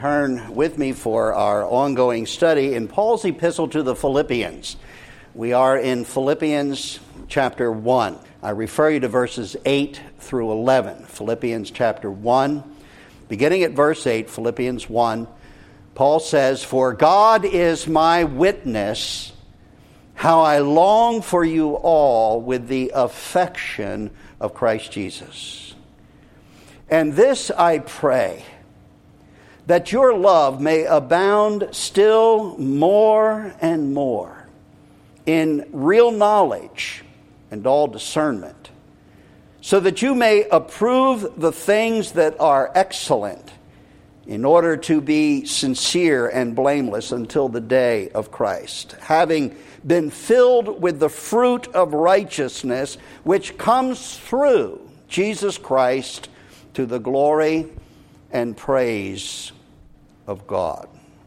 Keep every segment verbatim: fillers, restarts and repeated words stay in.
Turn with me for our ongoing study in Paul's epistle to the Philippians. We are in Philippians chapter one. I refer you to verses eight through eleven. Philippians chapter one, beginning at verse eight, Philippians one, Paul says, "For God is my witness, how I long for you all with the affection of Christ Jesus. And this I pray, that your love may abound still more and more in real knowledge and all discernment, so that you may approve the things that are excellent, in order to be sincere and blameless until the day of Christ, having been filled with the fruit of righteousness which comes through Jesus Christ to the glory and praise of God."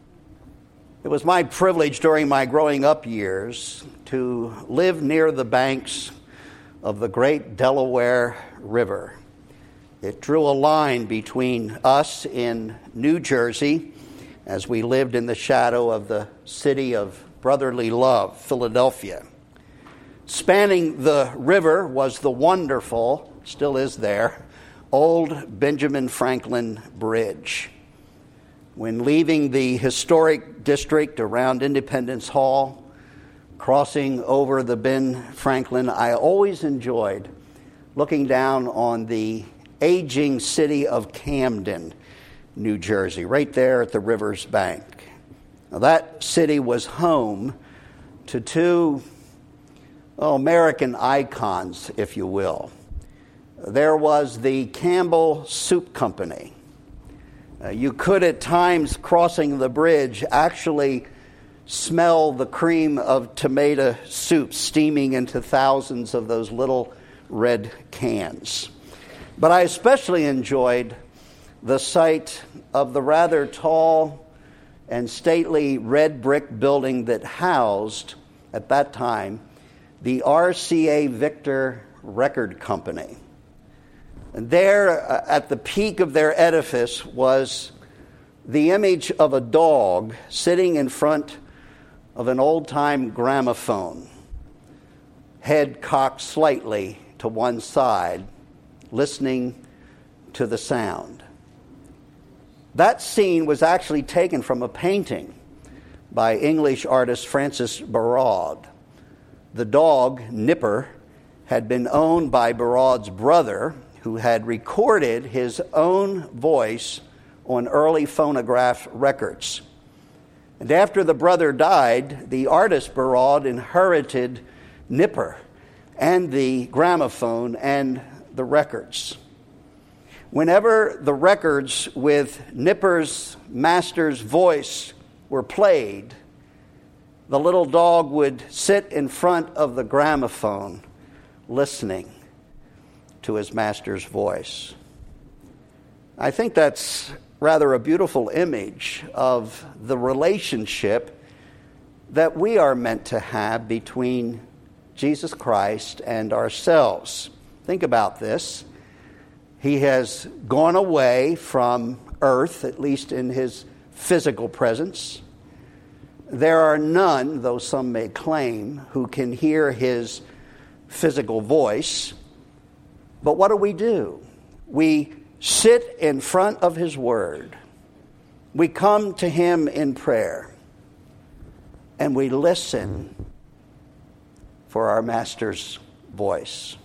It was my privilege during my growing up years to live near the banks of the great Delaware River. It drew a line between us in New Jersey, as we lived in the shadow of the city of brotherly love, Philadelphia. Spanning the river was the wonderful, still is there, old Benjamin Franklin Bridge. When leaving the historic district around Independence Hall, crossing over the Ben Franklin, I always enjoyed looking down on the aging city of Camden, New Jersey, right there at the river's bank. Now, that city was home to two oh, American icons, if you will. There was the Campbell Soup Company. Uh, you could at times, crossing the bridge, actually smell the cream of tomato soup steaming into thousands of those little red cans. But I especially enjoyed the sight of the rather tall and stately red brick building that housed, at that time, the R C A Victor Record Company. And there, uh, at the peak of their edifice, was the image of a dog sitting in front of an old-time gramophone, head cocked slightly to one side, listening to the sound. That scene was actually taken from a painting by English artist Francis Barraud. The dog, Nipper, had been owned by Barraud's brother, who had recorded his own voice on early phonograph records. And after the brother died, the artist Barraud inherited Nipper and the gramophone and the records. Whenever the records with Nipper's master's voice were played, the little dog would sit in front of the gramophone listening to his master's voice. I think that's rather a beautiful image of the relationship that we are meant to have between Jesus Christ and ourselves. Think about this. He has gone away from earth, at least in his physical presence. There are none, though some may claim, who can hear his physical voice. But what do we do? We sit in front of his word. We come to him in prayer. And we listen for our master's voice.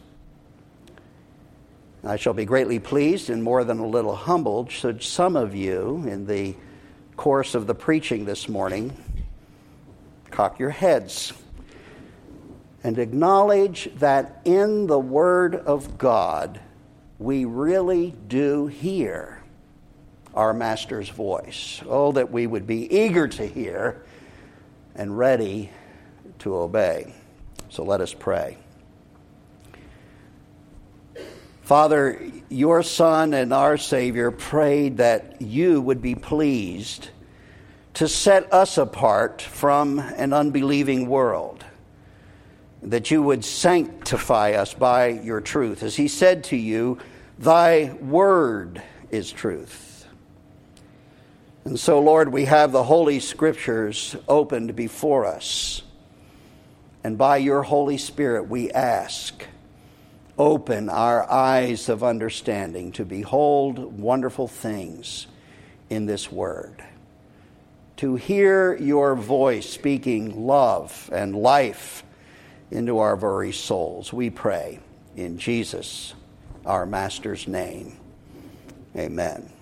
I shall be greatly pleased and more than a little humbled should some of you, in the course of the preaching this morning, cock your heads and acknowledge that in the Word of God, we really do hear our Master's voice. Oh, that we would be eager to hear and ready to obey. So let us pray. Father, your Son and our Savior prayed that you would be pleased to set us apart from an unbelieving world, that you would sanctify us by your truth. As he said to you, thy word is truth. And so, Lord, we have the Holy Scriptures opened before us. And by your Holy Spirit, we ask, open our eyes of understanding to behold wonderful things in this word. To hear your voice speaking love and life into our very souls. We pray in Jesus, our Master's name. Amen.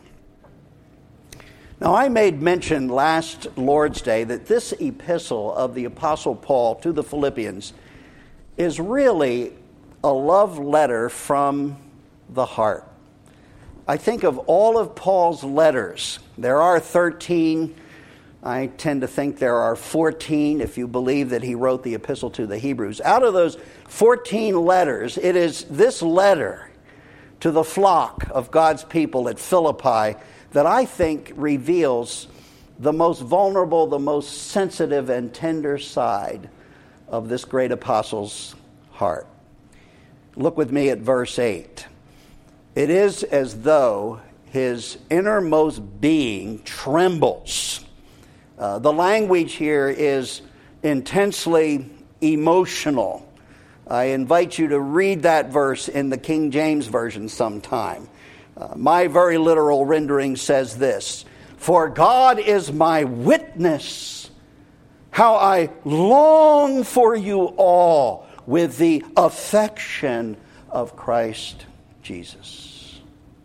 Now, I made mention last Lord's Day that this epistle of the Apostle Paul to the Philippians is really a love letter from the heart. I think of all of Paul's letters, there are thirteen. I tend to think there are fourteen if you believe that he wrote the epistle to the Hebrews. Out of those fourteen letters, it is this letter to the flock of God's people at Philippi that I think reveals the most vulnerable, the most sensitive and tender side of this great apostle's heart. Look with me at verse eight. It is as though his innermost being trembles. Uh, the language here is intensely emotional. I invite you to read that verse in the King James Version sometime. Uh, my very literal rendering says this: "For God is my witness, how I long for you all with the affection of Christ Jesus."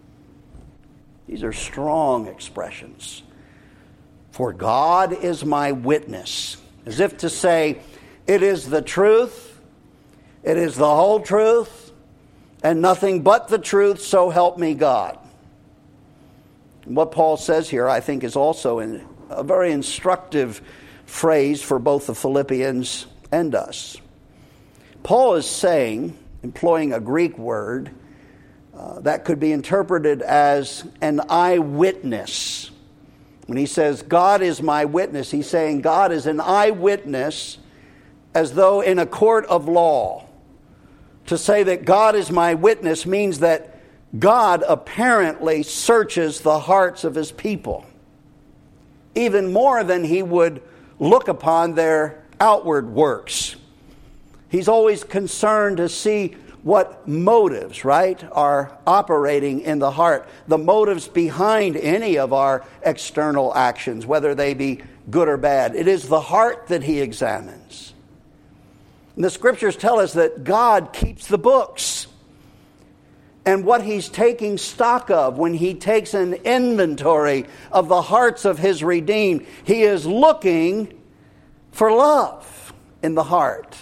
These are strong expressions. For God is my witness, as if to say, it is the truth, it is the whole truth, and nothing but the truth, so help me God. And what Paul says here, I think, is also in a very instructive phrase for both the Philippians and us. Paul is saying, employing a Greek word, uh, that could be interpreted as an eyewitness. When he says, God is my witness, he's saying God is an eyewitness as though in a court of law. To say that God is my witness means that God apparently searches the hearts of his people, even more than he would look upon their outward works. He's always concerned to see what motives, right, are operating in the heart, the motives behind any of our external actions, whether they be good or bad. It is the heart that he examines. And the scriptures tell us that God keeps the books. And what he's taking stock of when he takes an inventory of the hearts of his redeemed, he is looking for love in the heart.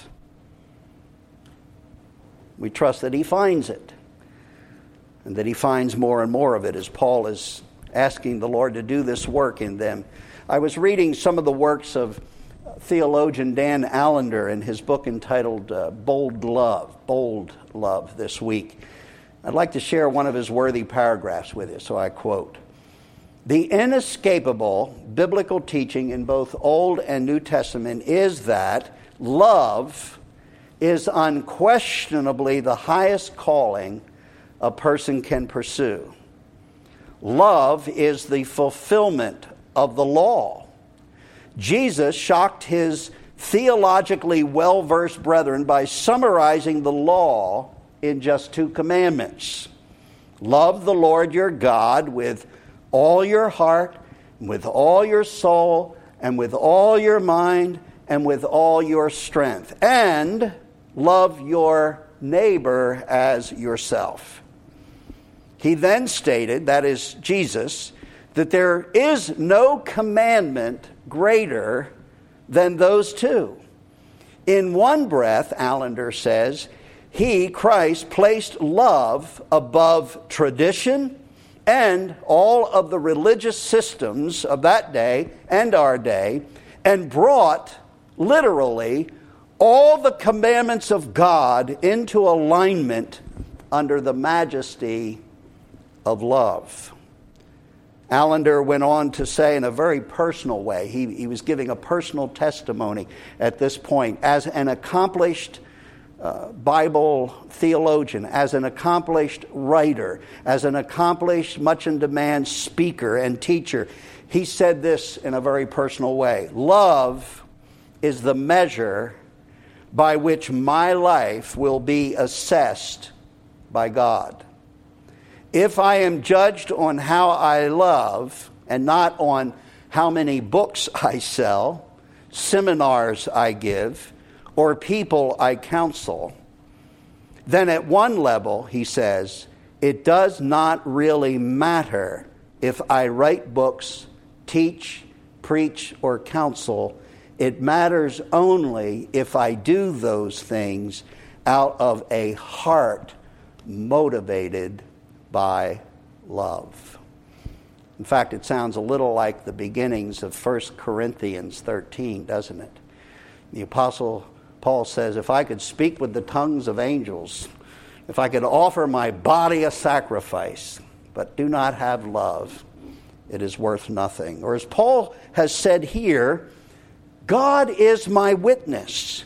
We trust that he finds it, and that he finds more and more of it as Paul is asking the Lord to do this work in them. I was reading some of the works of theologian Dan Allender in his book entitled uh, Bold Love, Bold Love this week. I'd like to share one of his worthy paragraphs with you, so I quote, "The inescapable biblical teaching in both Old and New Testament is that love is unquestionably the highest calling a person can pursue. Love is the fulfillment of the law. Jesus shocked his theologically well-versed brethren by summarizing the law in just two commandments. Love the Lord your God with all your heart, with all your soul, and with all your mind, and with all your strength. And love your neighbor as yourself." He then stated, that is Jesus, that there is no commandment greater than those two. In one breath, Allender says, he, Christ, placed love above tradition and all of the religious systems of that day and our day, and brought, literally, all the commandments of God into alignment under the majesty of love. Allender went on to say in a very personal way, he, he was giving a personal testimony at this point, as an accomplished uh, Bible theologian, as an accomplished writer, as an accomplished, much in demand speaker and teacher. he said this in a very personal way. Love is the measure by which my life will be assessed by God. If I am judged on how I love and not on how many books I sell, seminars I give, or people I counsel, then at one level, he says, it does not really matter if I write books, teach, preach, or counsel. It matters only if I do those things out of a heart motivated by love. In fact, it sounds a little like the beginnings of First Corinthians thirteen, doesn't it? The Apostle Paul says, if I could speak with the tongues of angels, if I could offer my body a sacrifice, but do not have love, it is worth nothing. Or as Paul has said here, God is my witness.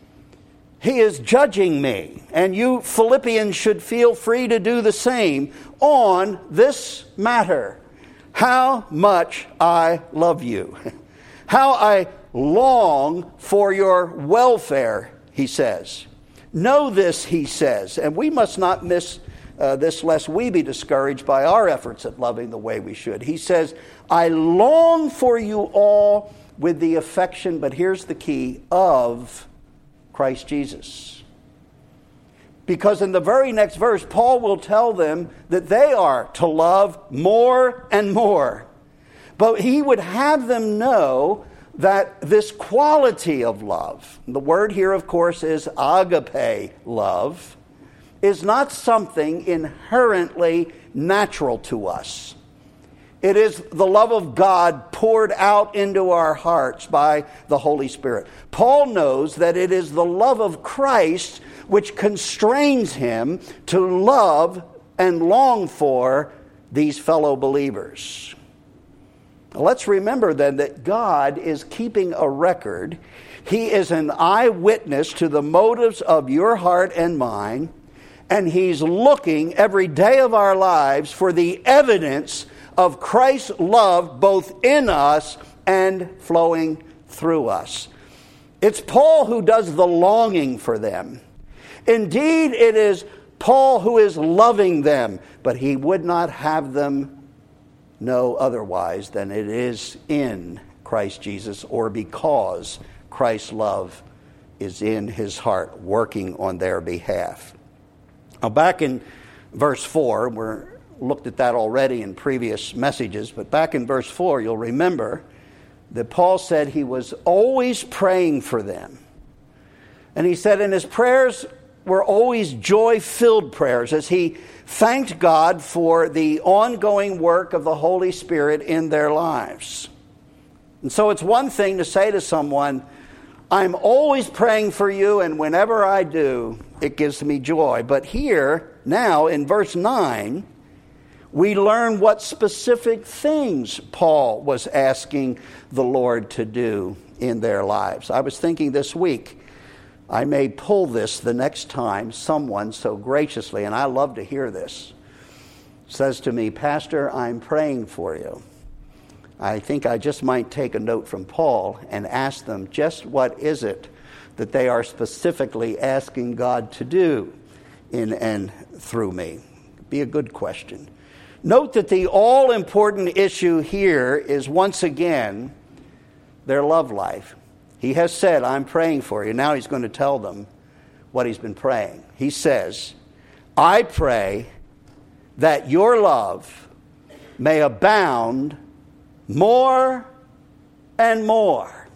He is judging me, and you Philippians should feel free to do the same on this matter. How much I love you. How I long for your welfare, he says. Know this, he says, and we must not miss uh, this lest we be discouraged by our efforts at loving the way we should. He says, I long for you all with the affection, but here's the key, of Christ Jesus. Because in the very next verse, Paul will tell them that they are to love more and more. But he would have them know that this quality of love, the word here, of course, is agape love, is not something inherently natural to us. It is the love of God poured out into our hearts by the Holy Spirit. Paul knows that it is the love of Christ which constrains him to love and long for these fellow believers. Let's remember then that God is keeping a record. He is an eyewitness to the motives of your heart and mine, and he's looking every day of our lives for the evidence of Christ's love both in us and flowing through us. It's Paul who does the longing for them. Indeed, it is Paul who is loving them, but he would not have them know otherwise than it is in Christ Jesus, or because Christ's love is in his heart, working on their behalf. Now, back in verse four, we're looked at that already in previous messages, but back in verse four, you'll remember that Paul said he was always praying for them. And he said in his prayers were always joy-filled prayers as he thanked God for the ongoing work of the Holy Spirit in their lives. And so it's one thing to say to someone, I'm always praying for you, and whenever I do, it gives me joy. But here, now, in verse nine, we learn what specific things Paul was asking the Lord to do in their lives. I was thinking this week, I may pull this the next time someone so graciously, and I love to hear this, says to me, Pastor, I'm praying for you. I think I just might take a note from Paul and ask them just what is it that they are specifically asking God to do in and through me. Be a good question. Note that the all-important issue here is once again their love life. He has said, I'm praying for you. Now he's going to tell them what he's been praying. He says, I pray that your love may abound more and more.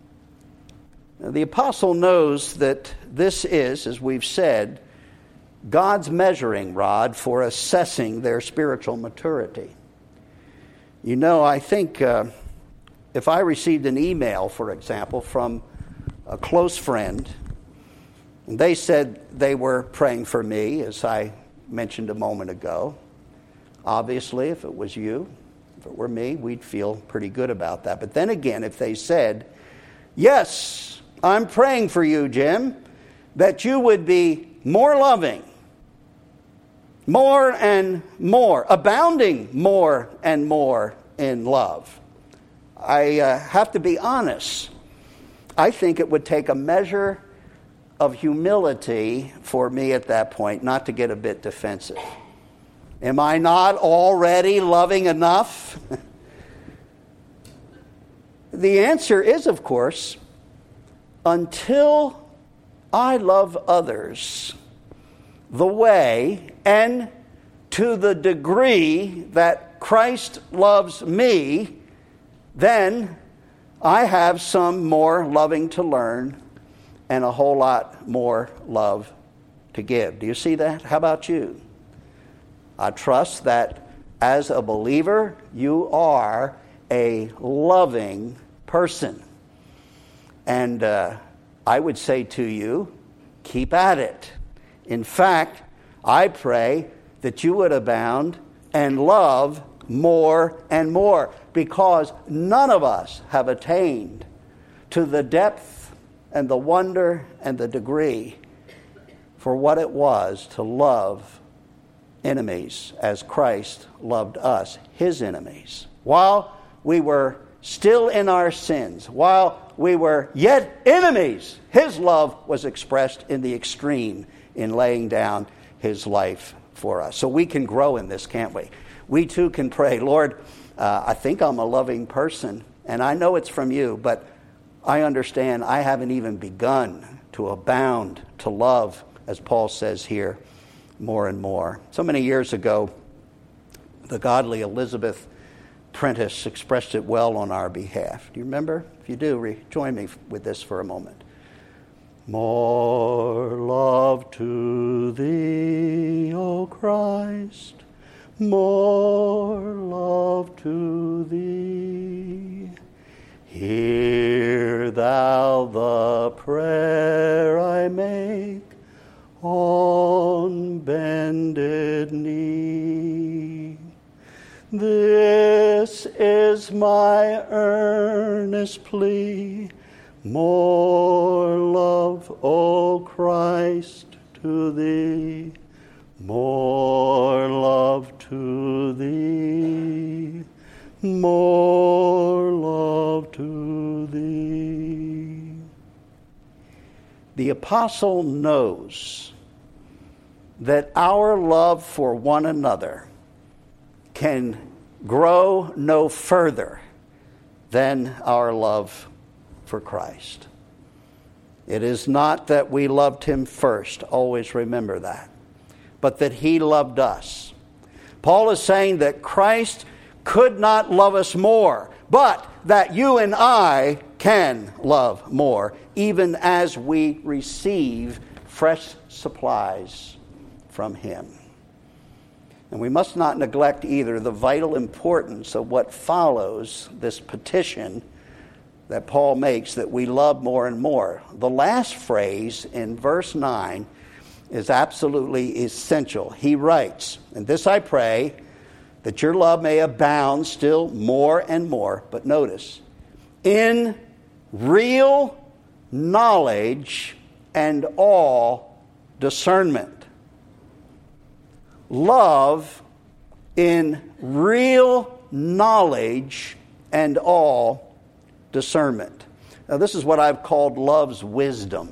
Now, the apostle knows that this is, as we've said, God's measuring rod for assessing their spiritual maturity. You know, I think uh, if I received an email, for example, from a close friend, and they said they were praying for me, as I mentioned a moment ago, obviously, if it was you, if it were me, we'd feel pretty good about that. But then again, if they said, yes, I'm praying for you, Jim, that you would be more loving, more and more, abounding more and more in love. I uh, have to be honest. I think it would take a measure of humility for me at that point not to get a bit defensive. Am I not already loving enough? The answer is, of course, until I love others the way and to the degree that Christ loves me, then I have some more loving to learn and a whole lot more love to give. Do you see that? How about you? I trust that as a believer, you are a loving person. And uh, I would say to you, keep at it. In fact, I pray that you would abound and love more and more, because none of us have attained to the depth and the wonder and the degree for what it was to love enemies as Christ loved us, his enemies. While we were still in our sins, while we were yet enemies, his love was expressed in the extreme in laying down his life for us. So we can grow in this, can't we? We too can pray, Lord, uh, I think I'm a loving person, and I know it's from you, but I understand I haven't even begun to abound, to love, as Paul says here, more and more. So many years ago, the godly Elizabeth Prentice expressed it well on our behalf. Do you remember? If you do, re- join me with this for a moment. More love to thee, O Christ, more love to thee. Hear thou the prayer I make on bended knee. This is my earnest plea, more love, O Christ, to thee, more love to thee, more love to thee. The apostle knows that our love for one another can grow no further than our love for Christ. It is not that we loved him first, always remember that, but that he loved us. Paul is saying that Christ could not love us more, but that you and I can love more, even as we receive fresh supplies from him. And we must not neglect either the vital importance of what follows this petition that Paul makes, that we love more and more. The last phrase in verse nine is absolutely essential. He writes, and this I pray, that your love may abound still more and more. But notice, in real knowledge and all discernment. Love in real knowledge and all discernment. Now, this is what I've called love's wisdom.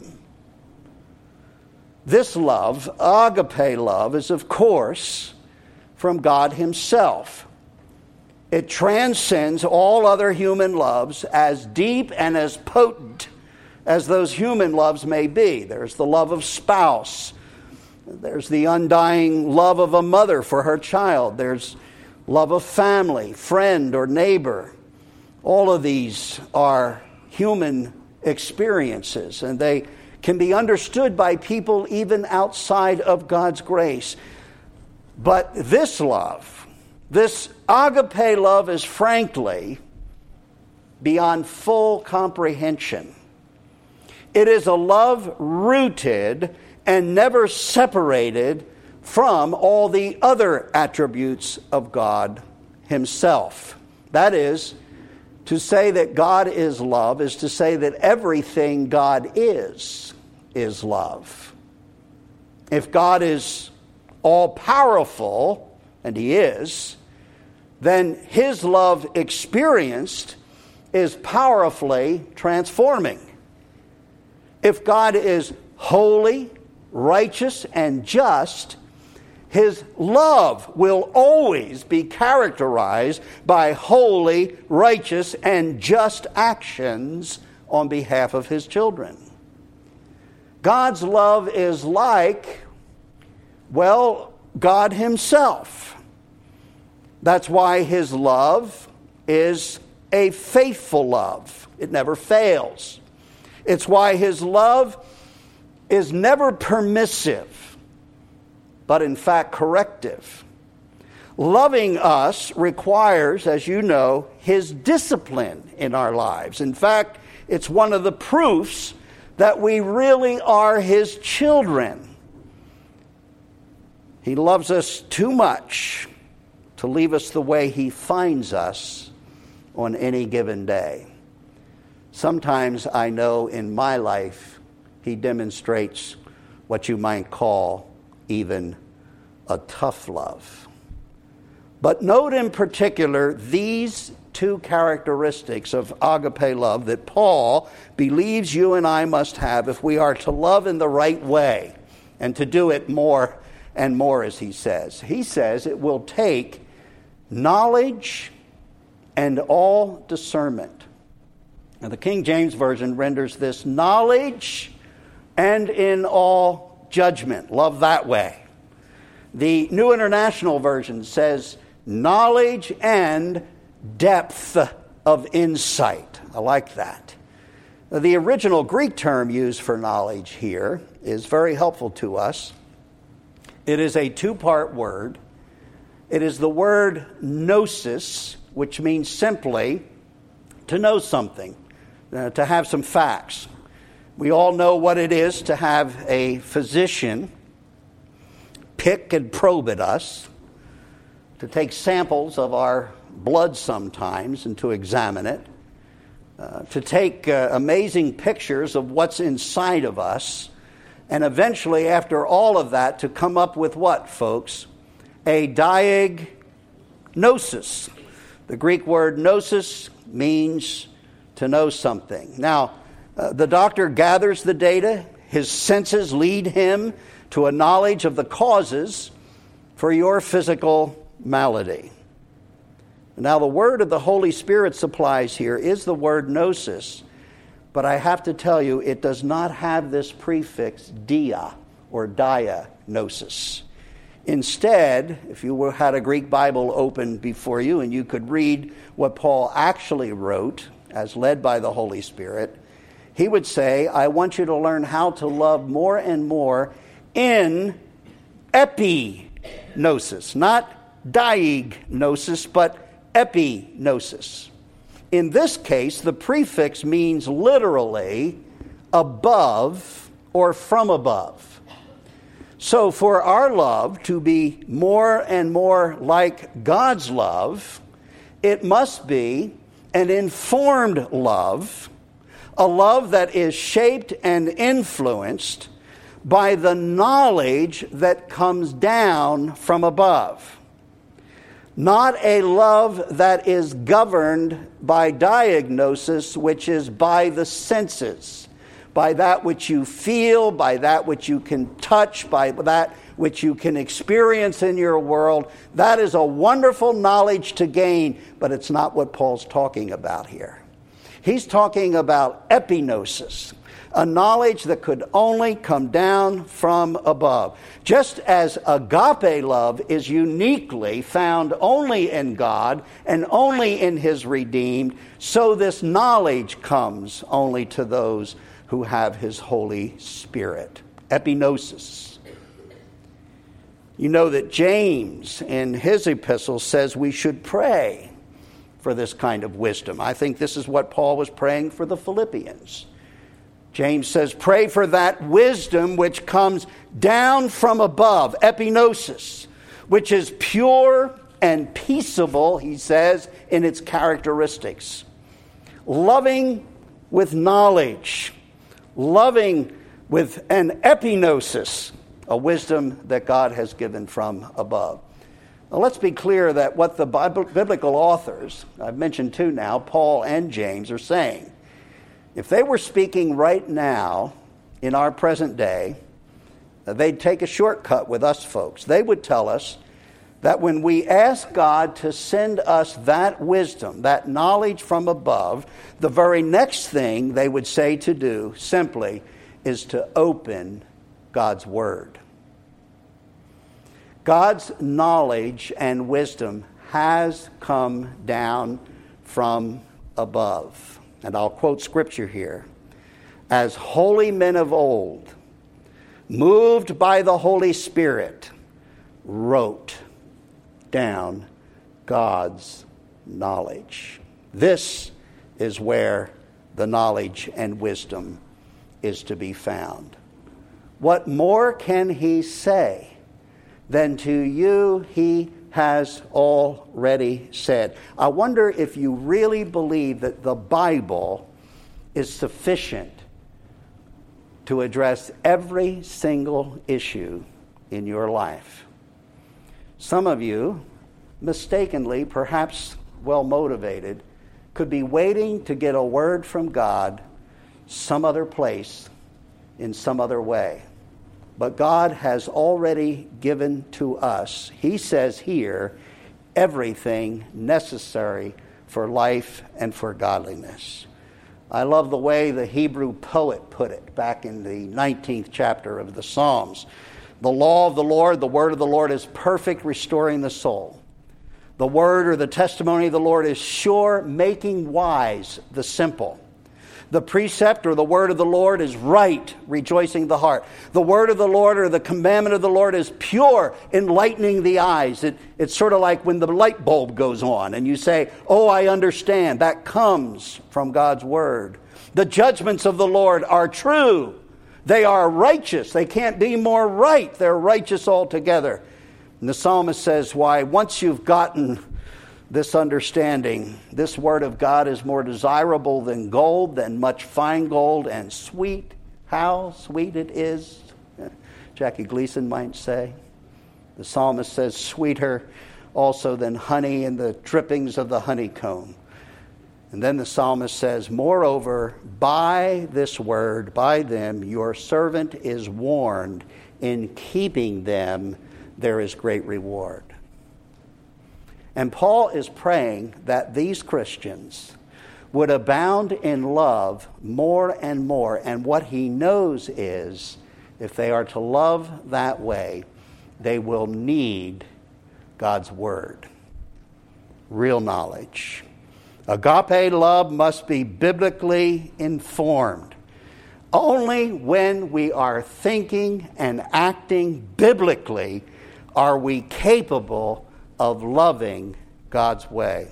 This love, agape love, is of course from God himself. It transcends all other human loves, as deep and as potent as those human loves may be. There's the love of spouse. There's the undying love of a mother for her child. There's love of family, friend, or neighbor. All of these are human experiences, and they can be understood by people even outside of God's grace. But this love, this agape love, is frankly beyond full comprehension. It is a love rooted and never separated from all the other attributes of God himself. That is, to say that God is love is to say that everything God is, is love. If God is all-powerful, and he is, then his love experienced is powerfully transforming. If God is holy, righteous, and just, His love will always be characterized by holy, righteous, and just actions on behalf of His children. God's love is like, well, God Himself. That's why His love is a faithful love. It never fails. It's why His love is never permissive, but in fact corrective. Loving us requires, as you know, His discipline in our lives. In fact, it's one of the proofs that we really are His children. He loves us too much to leave us the way He finds us on any given day. Sometimes I know in my life He demonstrates what you might call even a tough love. But note in particular these two characteristics of agape love that Paul believes you and I must have if we are to love in the right way and to do it more and more, as he says. He says it will take knowledge and all discernment. Now, the King James Version renders this knowledge and in all judgment. Love that way. The New International Version says knowledge and depth of insight. I like that. The original Greek term used for knowledge here is very helpful to us. It is a two-part word. It is the word gnosis, which means simply to know something, uh, to have some facts. We all know what it is to have a physician pick and probe at us, to take samples of our blood sometimes and to examine it, uh, to take uh, amazing pictures of what's inside of us, and eventually, after all of that, to come up with what, folks? A diagnosis. The Greek word gnosis means to know something. Now, uh, the doctor gathers the data. His senses lead him to a knowledge of the causes for your physical malady. Now, the word of the Holy Spirit supplies here is the word gnosis, but I have to tell you, it does not have this prefix dia or diagnosis. Instead, if you had a Greek Bible open before you and you could read what Paul actually wrote as led by the Holy Spirit, he would say, I want you to learn how to love more and more in epignosis, not diagnosis, but epignosis. In this case, the prefix means literally above or from above. So for our love to be more and more like God's love, it must be an informed love, a love that is shaped and influenced by the knowledge that comes down from above. Not a love that is governed by diagnosis, which is by the senses, by that which you feel, by that which you can touch, by that which you can experience in your world. That is a wonderful knowledge to gain, but it's not what Paul's talking about here. He's talking about epignosis, a knowledge that could only come down from above. Just as agape love is uniquely found only in God and only in His redeemed, so this knowledge comes only to those who have His Holy Spirit. Epignosis. You know that James in his epistle says we should pray for this kind of wisdom. I think this is what Paul was praying for the Philippians. James says, pray for that wisdom which comes down from above, epignosis, which is pure and peaceable, he says, in its characteristics. Loving with knowledge, loving with an epignosis, a wisdom that God has given from above. Now, let's be clear that what the Bible, biblical authors, I've mentioned two now, Paul and James, are saying, if they were speaking right now in our present day, they'd take a shortcut with us folks. They would tell us that when we ask God to send us that wisdom, that knowledge from above, the very next thing they would say to do simply is to open God's Word. God's knowledge and wisdom has come down from above. And I'll quote scripture here. As holy men of old, moved by the Holy Spirit, wrote down God's knowledge. This is where the knowledge and wisdom is to be found. What more can he say than to you he has already said? I wonder if you really believe that the Bible is sufficient to address every single issue in your life. Some of you, mistakenly, perhaps well motivated, could be waiting to get a word from God some other place, in some other way. But God has already given to us, he says here, everything necessary for life and for godliness. I love the way the Hebrew poet put it back in the nineteenth chapter of the Psalms. The law of the Lord, the word of the Lord is perfect, restoring the soul. The word or the testimony of the Lord is sure, making wise the simple. The precept or the word of the Lord is right, rejoicing the heart. The word of the Lord or the commandment of the Lord is pure, enlightening the eyes. It, it's sort of like when the light bulb goes on and you say, oh, I understand. That comes from God's word. The judgments of the Lord are true. They are righteous. They can't be more right. They're righteous altogether. And the psalmist says, why, once you've gotten this understanding, this word of God is more desirable than gold, than much fine gold, and sweet. How sweet it is, Jackie Gleason might say. The psalmist says, sweeter also than honey and the drippings of the honeycomb. And then the psalmist says, moreover, by this word, by them, your servant is warned. In keeping them, there is great reward. And Paul is praying that these Christians would abound in love more and more. And what he knows is, if they are to love that way, they will need God's word. Real knowledge. Agape love must be biblically informed. Only when we are thinking and acting biblically are we capable of loving God's way.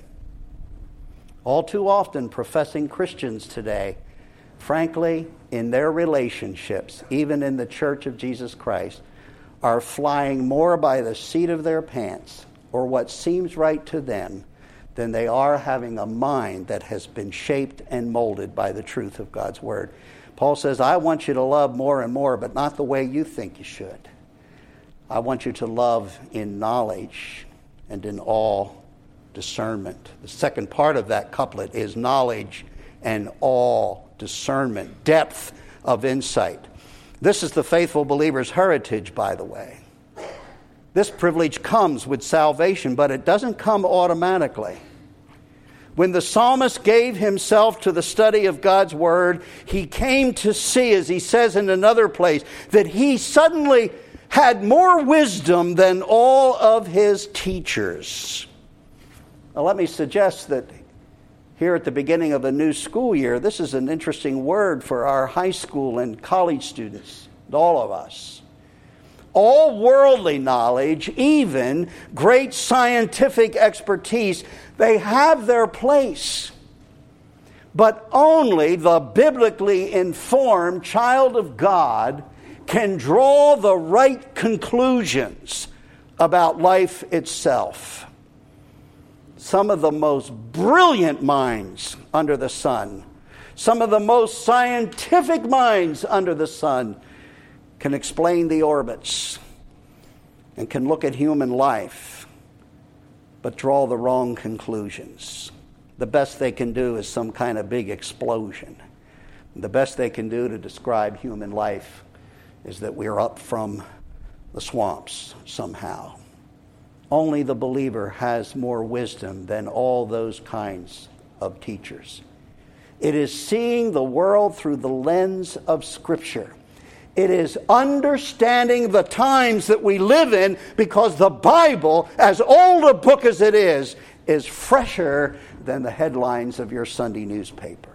All too often, professing Christians today, frankly, in their relationships, even in the Church of Jesus Christ, are flying more by the seat of their pants or what seems right to them than they are having a mind that has been shaped and molded by the truth of God's word. Paul says, I want you to love more and more, but not the way you think you should. I want you to love in knowledge and in all discernment. The second part of that couplet is knowledge and all discernment, depth of insight. This is the faithful believer's heritage, by the way. This privilege comes with salvation, but it doesn't come automatically. When the psalmist gave himself to the study of God's word, he came to see, as he says in another place, that he suddenly had more wisdom than all of his teachers. Now, let me suggest that here at the beginning of a new school year, this is an interesting word for our high school and college students, all of us. All worldly knowledge, even great scientific expertise, they have their place. But only the biblically informed child of God can draw the right conclusions about life itself. Some of the most brilliant minds under the sun, some of the most scientific minds under the sun can explain the orbits and can look at human life but draw the wrong conclusions. The best they can do is some kind of big explosion. The best they can do to describe human life is that we're up from the swamps somehow. Only the believer has more wisdom than all those kinds of teachers. It is seeing the world through the lens of Scripture. It is understanding the times that we live in, because the Bible, as old a book as it is, is fresher than the headlines of your Sunday newspaper.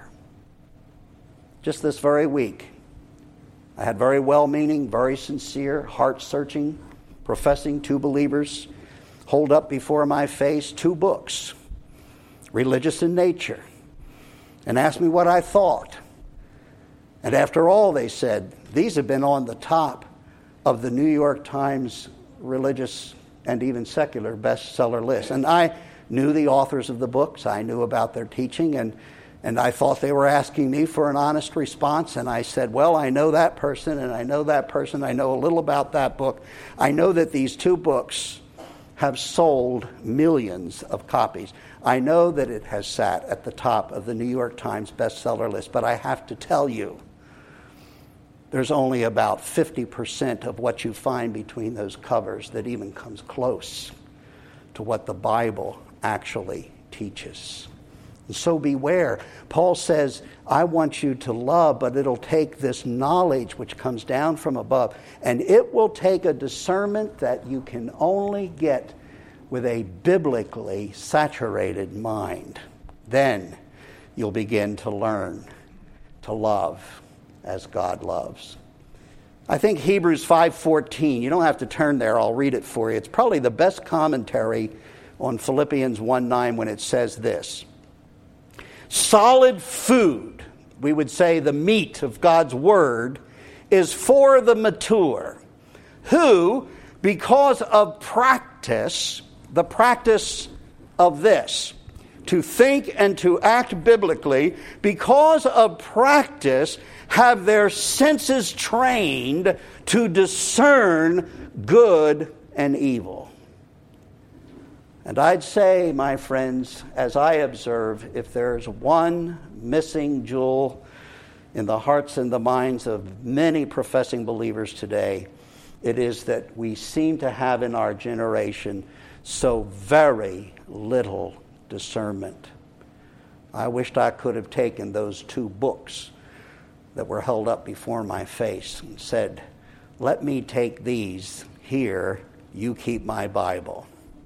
Just this very week, I had very well-meaning, very sincere, heart-searching, professing two believers hold up before my face two books, religious in nature, and asked me what I thought. And after all, they said, these have been on the top of the New York Times religious and even secular bestseller list. And I knew the authors of the books. I knew about their teaching, and, and I thought they were asking me for an honest response. And I said, well, I know that person, and I know that person. I know a little about that book. I know that these two books have sold millions of copies. I know that it has sat at the top of the New York Times bestseller list, but I have to tell you, there's only about fifty percent of what you find between those covers that even comes close to what the Bible actually teaches. And so beware. Paul says, I want you to love, but it'll take this knowledge which comes down from above, and it will take a discernment that you can only get with a biblically saturated mind. Then you'll begin to learn to love as God loves. I think Hebrews five fourteen, you don't have to turn there, I'll read it for you. It's probably the best commentary on Philippians one nine when it says this. Solid food, we would say the meat of God's word, is for the mature, who, because of practice, the practice of this, to think and to act biblically, because of practice, have their senses trained to discern good and evil. And I'd say, my friends, as I observe, if there's one missing jewel in the hearts and the minds of many professing believers today, it is that we seem to have in our generation so very little discernment. I wished I could have taken those two books that were held up before my face and said, let me take these here, you keep my Bible.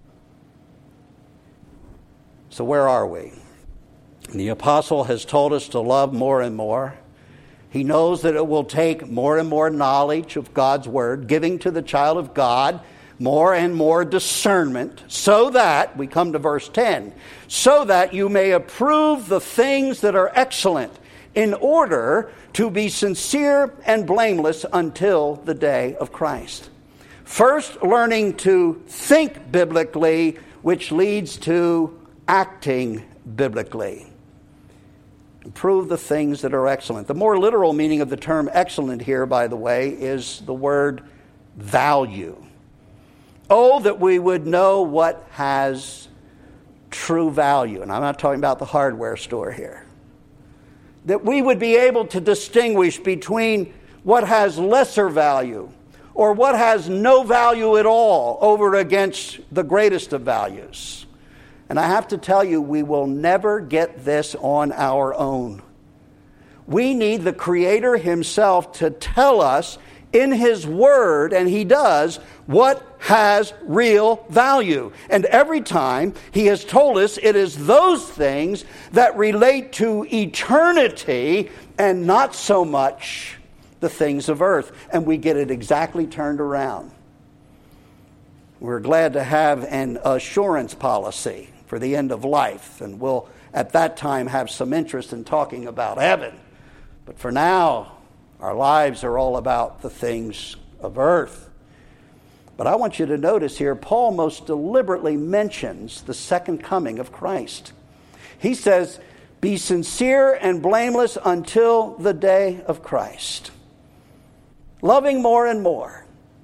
So where are we? The apostle has told us to love more and more. He knows that it will take more and more knowledge of God's word, giving to the child of God more and more discernment, so that, we come to verse ten, so that you may approve the things that are excellent, in order to be sincere and blameless until the day of Christ. First, learning to think biblically, which leads to acting biblically. Improve the things that are excellent. The more literal meaning of the term excellent here, by the way, is the word value. Oh, that we would know what has true value. And I'm not talking about the hardware store here. That we would be able to distinguish between what has lesser value or what has no value at all over against the greatest of values. And I have to tell you, we will never get this on our own. We need the Creator Himself to tell us in His Word, and He does, what has real value. And every time He has told us it is those things that relate to eternity and not so much the things of earth. And we get it exactly turned around. We're glad to have an assurance policy for the end of life, and we'll at that time have some interest in talking about heaven. But for now, our lives are all about the things of earth. But I want you to notice here, Paul most deliberately mentions the second coming of Christ. He says, be sincere and blameless until the day of Christ. Loving more and more.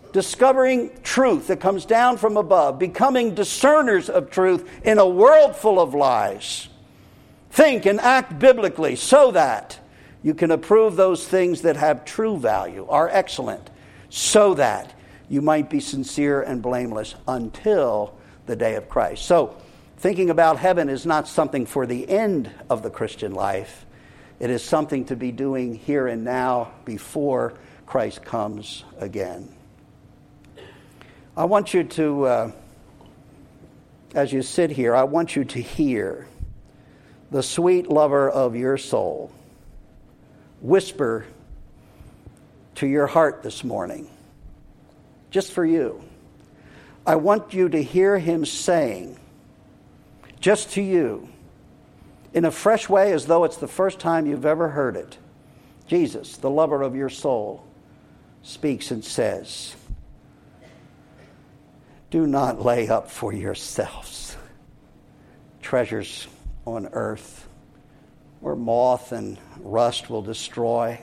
discovering truth that comes down from above, becoming discerners of truth in a world full of lies. Think and act biblically so that you can approve those things that have true value, are excellent, so that you might be sincere and blameless until the day of Christ. So, thinking about heaven is not something for the end of the Christian life. It is something to be doing here and now before Christ comes again. I want you to, uh, as you sit here, I want you to hear the sweet lover of your soul whisper to your heart this morning, just for you. I want you to hear him saying, just to you, in a fresh way as though it's the first time you've ever heard it, Jesus, the lover of your soul, speaks and says, do not lay up for yourselves treasures on earth where moth and rust will destroy,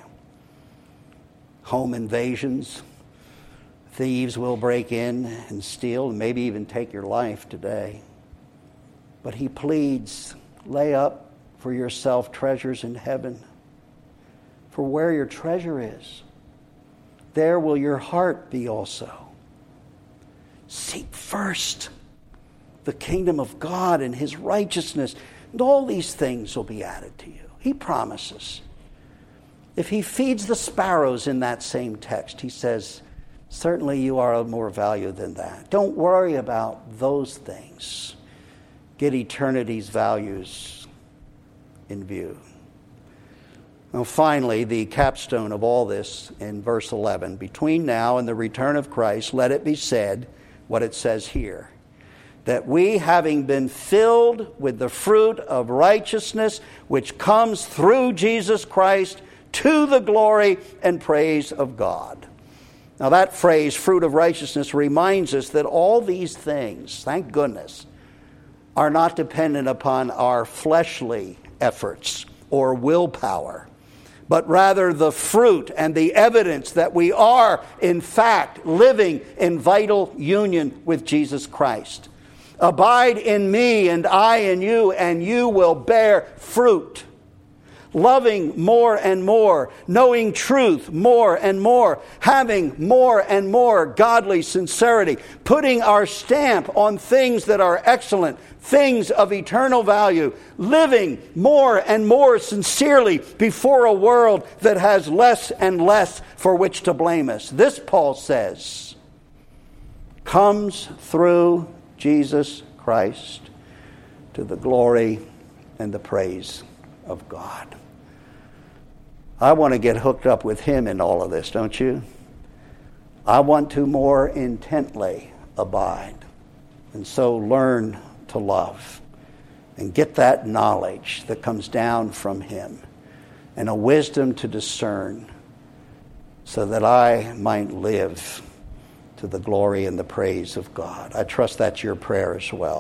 home invasions, thieves will break in and steal and maybe even take your life today. But he pleads, lay up for yourself treasures in heaven. For where your treasure is, there will your heart be also. Seek first the kingdom of God and his righteousness, and all these things will be added to you. He promises. If he feeds the sparrows in that same text, he says, certainly you are of more value than that. Don't worry about those things. Get eternity's values in view. Now, finally, the capstone of all this in verse eleven. Between now and the return of Christ, let it be said, what it says here, that we, having been filled with the fruit of righteousness, which comes through Jesus Christ, to the glory and praise of God. Now that phrase, fruit of righteousness, reminds us that all these things, thank goodness, are not dependent upon our fleshly efforts or willpower, but rather the fruit and the evidence that we are, in fact, living in vital union with Jesus Christ. Abide in me and I in you, and you will bear fruit. Loving more and more, knowing truth more and more, having more and more godly sincerity, putting our stamp on things that are excellent, things of eternal value, living more and more sincerely before a world that has less and less for which to blame us. This, Paul says, comes through Jesus Christ to the glory and the praise of God. I want to get hooked up with him in all of this, don't you? I want to more intently abide, and so learn to love and get that knowledge that comes down from him and a wisdom to discern so that I might live to the glory and the praise of God. I trust that's your prayer as well.